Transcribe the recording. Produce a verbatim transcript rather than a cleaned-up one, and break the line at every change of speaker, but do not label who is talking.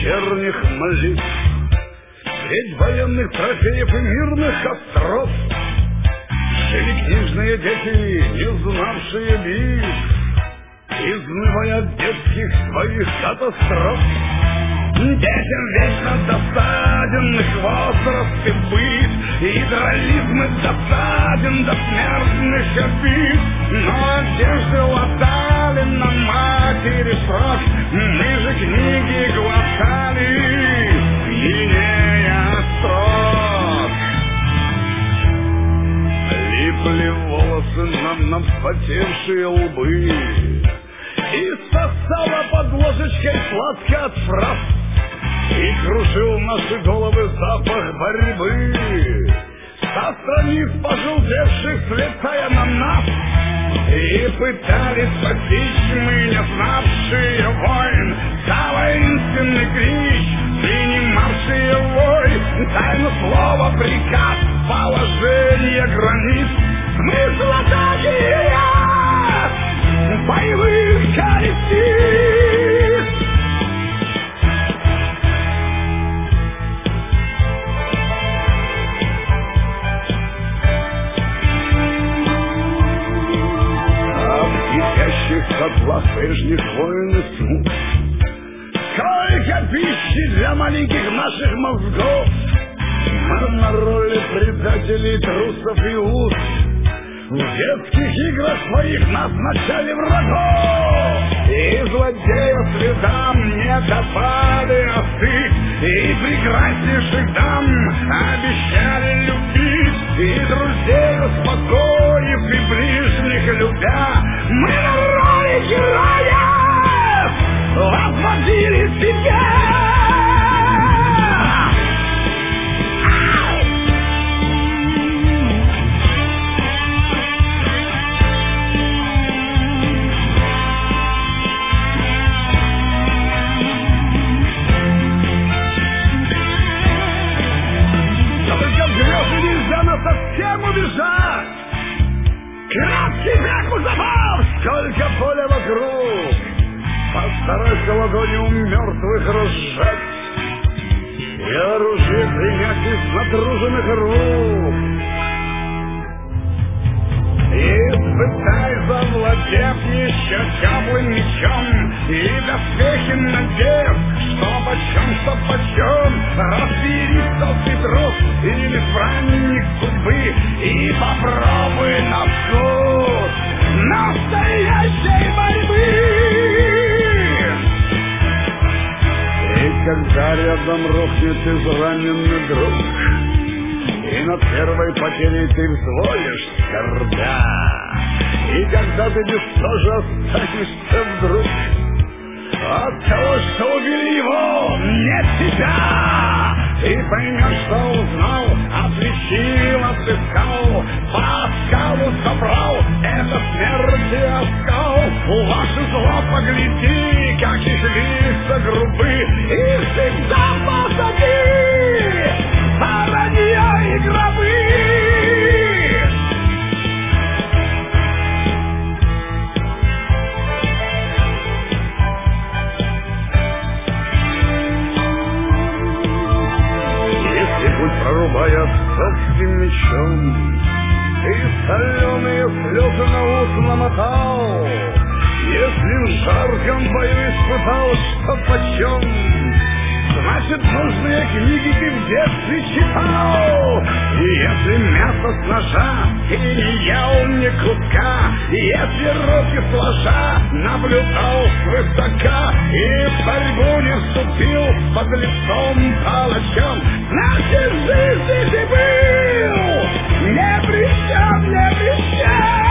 вечерних молитв, средь военных трофеев и мирных костров жили книжные дети, не знавшие битв, изнывая от детских своих катастроф. Детям вечно досаден их возраст и быт, идеализм и досаден до смертных обид. Но одежды латали на матери срок, мы же книги глотали, пьянея строк. Липли волосы нам на вспотевшие лбы, и сосала под ложечкой сладко от фраз, и крушил наши головы запах борьбы. Со страниц пожелтевших, слетая на нас, и пытались постичь мы, не знавшие войн, за воинственный крик, принимавшие вой, тайну слова, приказ, положение границ, смысл атаки боевых коллектив. А в кипящих котлах прежних войн и смут сколько пищи для маленьких наших мозгов. Мы на роли предателей, трусов и уст, в детских играх своих назначали врагов, и злодеев следам не копали осы, и прекраснейших дам обещали любить, и друзей успокоив, и ближних любя, мы на роли героев возводили себя. Совсем убежать. Краткий век узабав, сколько поля вокруг. Постарайся ладони у мертвых разжать и оружие принять из натруженных рук. Испытай, завладев еще теплым мечом, и доспехи надев, что почем, что почем. Разбери толстый трус или странник судьбы, и попробуй на вкус настоящей борьбы. И когда рядом рухнет израненный друг, и над первой потерей ты взвоишь скорбя, и когда ты без тоже останешься вдруг от того, что убили его, нет тебя, ты поймешь, что узнал, отличил, отыскал, по оскалу собрал, это смерти оскал. Ваше зло погляди, как их лица грубы, и всегда позади воронья и гробы. Если путь прорубая отцовским мечом, ты соленые слезы на ус намотал, если в жарком бою испытал, что почем, значит, нужные книги ты в детстве читал. И если мясо с ножа ты не ел ни куска, если руки сложа наблюдал свысока, и в борьбу не вступил под лицом палачом, значит, жизни ты был не при чем, не при чем.